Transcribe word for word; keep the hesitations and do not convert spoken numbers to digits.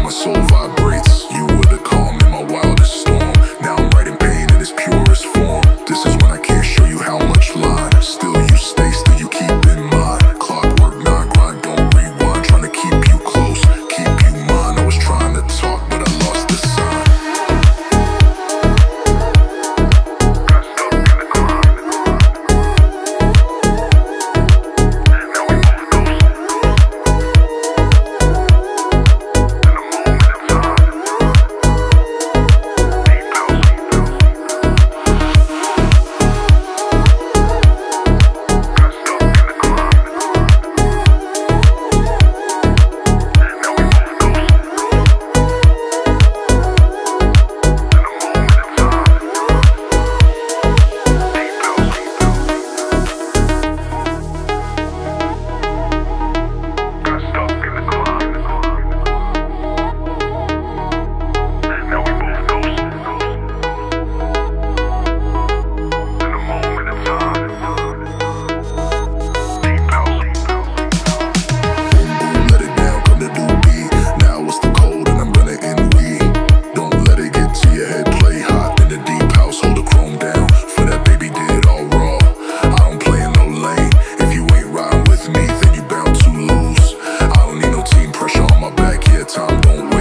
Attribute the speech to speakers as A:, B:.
A: my soul vibrates. You were the calm in my wildest storm. Now I'm writing pain in its purest form. This is when I can't show you how much line. Still you stay, still you keep in mind. Clockwork, not grind, don't rewind. Trying to keep you close, keep you mine. I was trying to talk, but I lost the sign. Time don't wait.